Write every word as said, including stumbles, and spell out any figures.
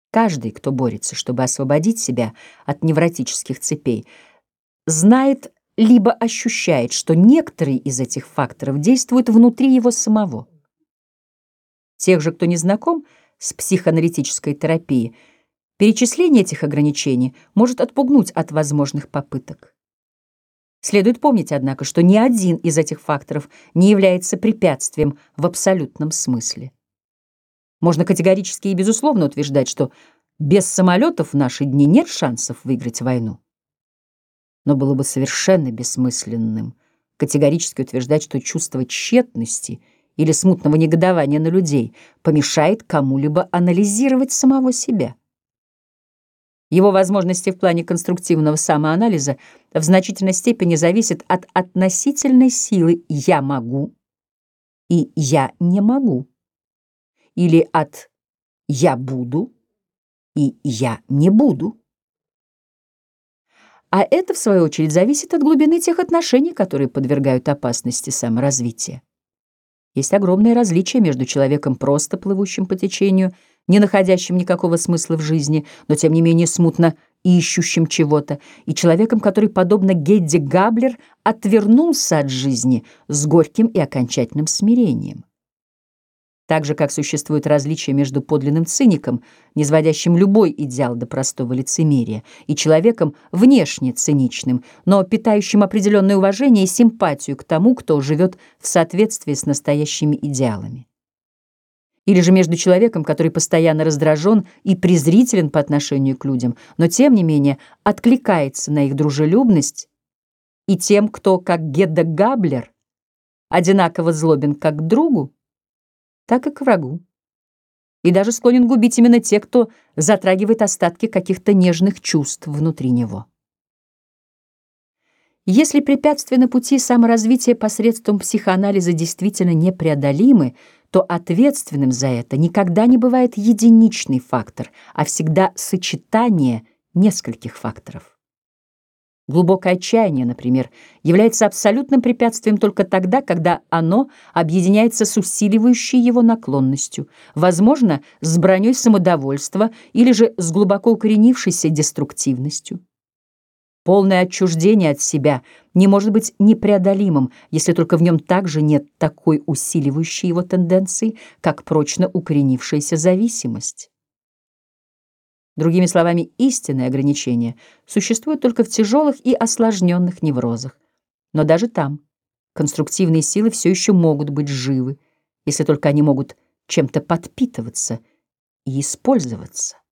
Каждый, кто борется, чтобы освободить себя от невротических цепей, знает либо ощущает, что некоторые из этих факторов действуют внутри его самого. Тех же, кто не знаком с психоаналитической терапией, перечисление этих ограничений может отпугнуть от возможных попыток. Следует помнить, однако, что ни один из этих факторов не является препятствием в абсолютном смысле. Можно категорически и безусловно утверждать, что без самолетов в наши дни нет шансов выиграть войну. Но было бы совершенно бессмысленным категорически утверждать, что чувство тщетности или смутного негодования на людей помешает кому-либо анализировать самого себя. Его возможности в плане конструктивного самоанализа в значительной степени зависят от относительной силы «я могу» и «я не могу», или от «я буду» и «я не буду». А это, в свою очередь, зависит от глубины тех отношений, которые подвергают опасности саморазвития. Есть огромное различие между человеком, просто плывущим по течению, не находящим никакого смысла в жизни, но тем не менее смутно ищущим чего-то, и человеком, который, подобно Гедде Габлер, отвернулся от жизни с горьким и окончательным смирением. Так же, как существует различие между подлинным циником, низводящим любой идеал до простого лицемерия, и человеком внешне циничным, но питающим определенное уважение и симпатию к тому, кто живет в соответствии с настоящими идеалами. Или же между человеком, который постоянно раздражен и презрителен по отношению к людям, но тем не менее откликается на их дружелюбность, и тем, кто, как Гедда Габлер, одинаково злобен как к другу, так и к врагу, и даже склонен губить именно те, кто затрагивает остатки каких-то нежных чувств внутри него. Если препятствия на пути саморазвития посредством психоанализа действительно непреодолимы, то ответственным за это никогда не бывает единичный фактор, а всегда сочетание нескольких факторов. Глубокое отчаяние, например, является абсолютным препятствием только тогда, когда оно объединяется с усиливающей его наклонностью, возможно, с броней самодовольства или же с глубоко укоренившейся деструктивностью. Полное отчуждение от себя не может быть непреодолимым, если только в нем также нет такой усиливающей его тенденции, как прочно укоренившаяся зависимость. Другими словами, истинное ограничение существует только в тяжелых и осложненных неврозах. Но даже там конструктивные силы все еще могут быть живы, если только они могут чем-то подпитываться и использоваться.